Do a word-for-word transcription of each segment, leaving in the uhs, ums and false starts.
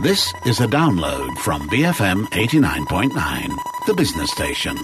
This is a download from B F M eighty-nine point nine, the business station.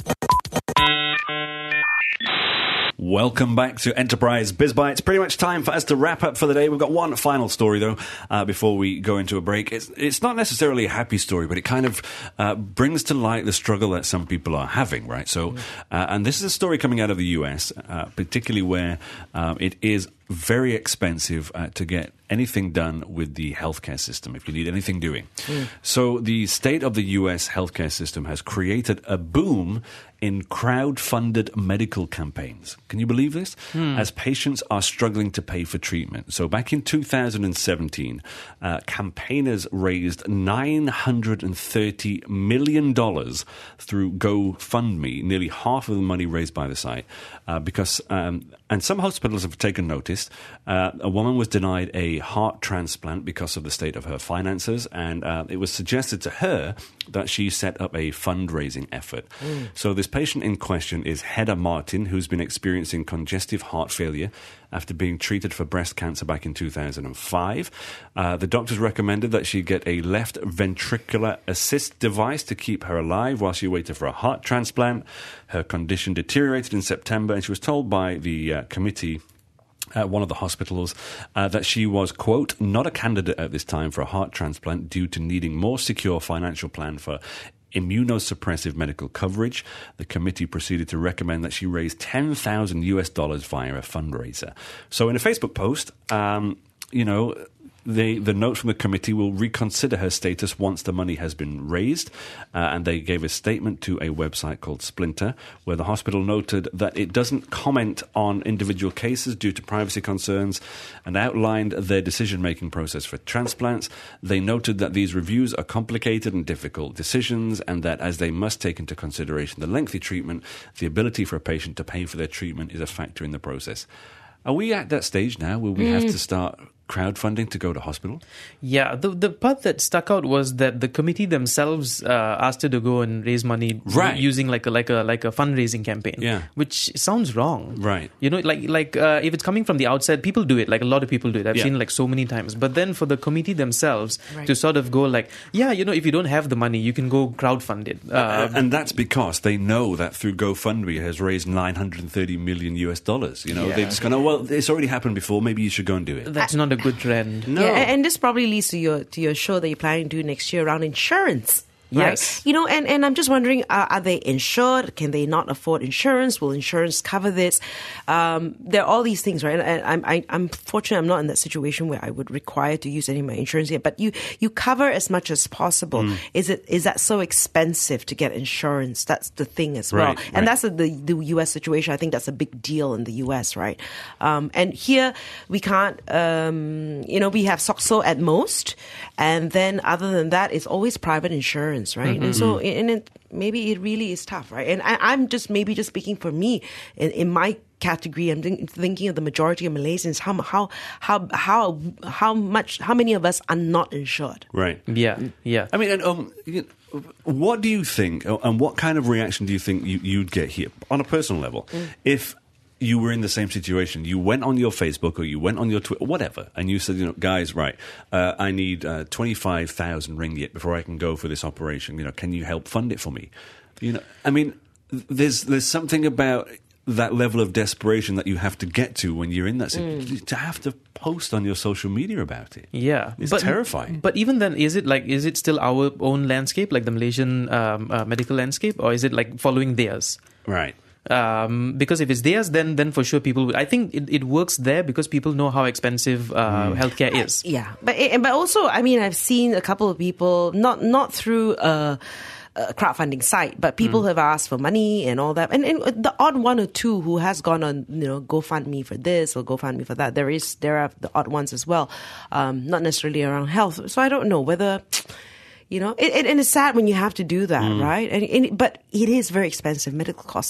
Welcome back to Enterprise BizBytes. It's pretty much time for us to wrap up for the day. We've got one final story, though, uh, before we go into a break. It's, it's not necessarily a happy story, but it kind of uh, brings to light the struggle that some people are having, right? So, uh, and this is a story coming out of the U S, uh, particularly where um, it is very expensive uh, to get anything done with the healthcare system, if you need anything doing. Mm. So the state of the U S healthcare system has created a boom in crowd-funded medical campaigns. Can you believe this? Mm. As patients are struggling to pay for treatment. So back in two thousand seventeen, uh, campaigners raised nine hundred thirty million dollars through GoFundMe, nearly half of the money raised by the site, uh, because, um, and some hospitals have taken notice. Uh, a woman was denied a heart transplant because of the state of her finances, and uh, it was suggested to her that she set up a fundraising effort. Mm. So this patient in question is Hedda Martin, who's been experiencing congestive heart failure after being treated for breast cancer back in two thousand five. Uh, the doctors recommended that she get a left ventricular assist device to keep her alive while she waited for a heart transplant. Her condition deteriorated in September, and she was told by the uh, committee at one of the hospitals uh, that she was, quote, not a candidate at this time for a heart transplant due to needing more secure financial plan for immunosuppressive medical coverage. The committee proceeded to recommend that she raise ten thousand US dollars via a fundraiser. So in a Facebook post, um, you know, They, the note from the committee will reconsider her status once the money has been raised, uh, and they gave a statement to a website called Splinter, where the hospital noted that it doesn't comment on individual cases due to privacy concerns and outlined their decision-making process for transplants. They noted that these reviews are complicated and difficult decisions, and that as they must take into consideration the lengthy treatment, the ability for a patient to pay for their treatment is a factor in the process. Are we at that stage now where we mm. have to start crowdfunding to go to hospital? Yeah, the the part that stuck out was that the committee themselves uh, asked her to go and raise money right. using like a like a like a fundraising campaign. Yeah, which sounds wrong. Right. You know, like like uh, if it's coming from the outside, people do it. Like a lot of people do it. I've yeah. seen like so many times. But then for the committee themselves right. to sort of go like, yeah, you know, if you don't have the money, you can go crowdfund it. Uh, uh, and that's because they know that through GoFundMe has raised nine hundred thirty million US dollars. You know, yeah. they've just gone, oh well, it's already happened before. Maybe you should go and do it. That's not a good trend. No. Yeah, and this probably leads to your to your show that you're planning to do next year around insurance. Right? Yes. You know, and, and I'm just wondering, uh, are they insured? Can they not afford insurance? Will insurance cover this? Um, there are all these things, right? And I'm, I, I'm fortunate I'm not in that situation where I would require to use any of my insurance yet. But you, you cover as much as possible. Mm. Is it is that so expensive to get insurance? That's the thing as well. Right, and right. that's a, the, the U S situation. I think that's a big deal in the U S, right? Um, and here we can't, um, you know, we have SOXO at most. And then other than that, it's always private insurance. Right, mm-hmm. and so and it, maybe it really is tough, right? And I, I'm just maybe just speaking for me in, in my category. I'm think, thinking of the majority of Malaysians. How how how how how much how many of us are not insured? Right. Yeah. Yeah. I mean, and, um, you know, what do you think, and what kind of reaction do you think you, you'd get here on a personal level mm. if you were in the same situation? You went on your Facebook or you went on your Twitter, whatever, and you said, you know, guys, right, uh, I need uh, twenty-five thousand ringgit before I can go for this operation. You know, can you help fund it for me? You know, I mean, there's there's something about that level of desperation that you have to get to when you're in that situation. Mm. To have to post on your social media about it. Yeah. It's but, terrifying. But even then, is it like, is it still our own landscape, like the Malaysian um, uh, medical landscape, or is it like following theirs? Right. Um, because if it's theirs, then then for sure people will. I think it, it works there because people know how expensive uh, mm. healthcare is. Uh, yeah, but but also, I mean, I've seen a couple of people not not through a, a crowdfunding site, but people mm. have asked for money and all that, and, and the odd one or two who has gone on, you know, GoFundMe for this or GoFundMe for that. There is there are the odd ones as well, um, not necessarily around health. So I don't know whether. You know, it, it, and it's sad when you have to do that, mm. right? And, and but it is very expensive. Medical costs are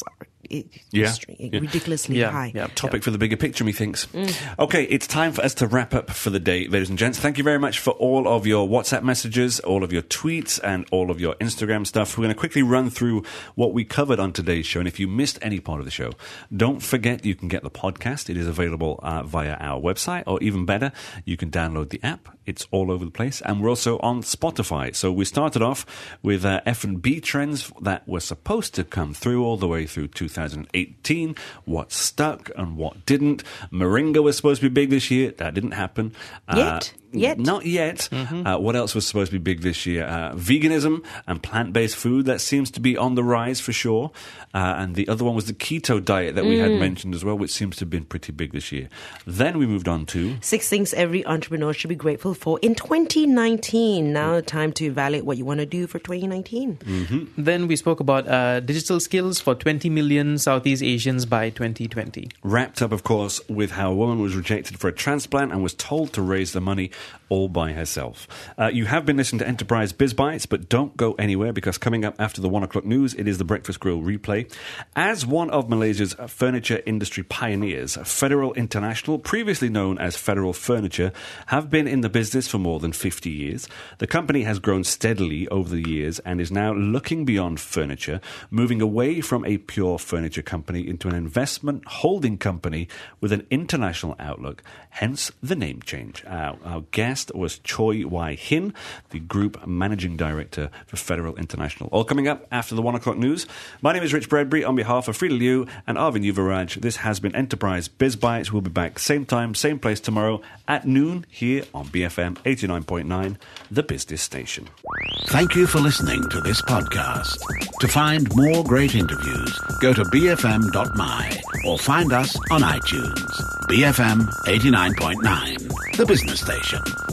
it, Yeah. it's ridiculously Yeah, high. yeah. Topic for the bigger picture, methinks. Okay, it's time for us to wrap up for the day, ladies and gents. Thank you very much for all of your WhatsApp messages, all of your tweets, and all of your Instagram stuff. We're going to quickly run through what we covered on today's show. And if you missed any part of the show, don't forget you can get the podcast. It is available uh, via our website, or even better, you can download the app. It's all over the place. And we're also on Spotify. So we started off with uh, F and B trends that were supposed to come through all the way through two thousand eighteen. What stuck and what didn't. Moringa was supposed to be big this year. That didn't happen. Yet? Uh, Yet? Not yet. Uh, what else was supposed to be big this year? Uh, veganism and plant-based food. That seems to be on the rise for sure. Uh, and the other one was the keto diet that we had mentioned as well, which seems to have been pretty big this year. Then we moved on to... Six things every entrepreneur should be grateful for in twenty nineteen. Now, time to evaluate what you want to do for twenty nineteen. Mm-hmm. Then we spoke about uh, digital skills for twenty million Southeast Asians by twenty twenty. Wrapped up, of course, with how a woman was rejected for a transplant and was told to raise the money all by herself. Uh, you have been listening to Enterprise Biz Bites, but don't go anywhere, because coming up after the one o'clock news, it is the Breakfast Grill replay. As one of Malaysia's furniture industry pioneers, Federal International, previously known as Federal Furniture, have been in the business for more than fifty years. The company has grown steadily over the years and is now looking beyond furniture, moving away from a pure furniture company into an investment holding company with an international outlook, hence the name change. Our, our guest was Choi Wai Hin, the Group Managing Director for Federal International. All coming up after the one o'clock news. My name is Rich Bradbury. On behalf of Frida Liu and Arvin Yuvaraj, this has been Enterprise Biz Bites. We'll be back same time, same place tomorrow at noon here on B F M eighty-nine point nine, the business station. Thank you for listening to this podcast. To find more great interviews, go to b f m dot m y or find us on iTunes. B F M eighty-nine point nine, the business station.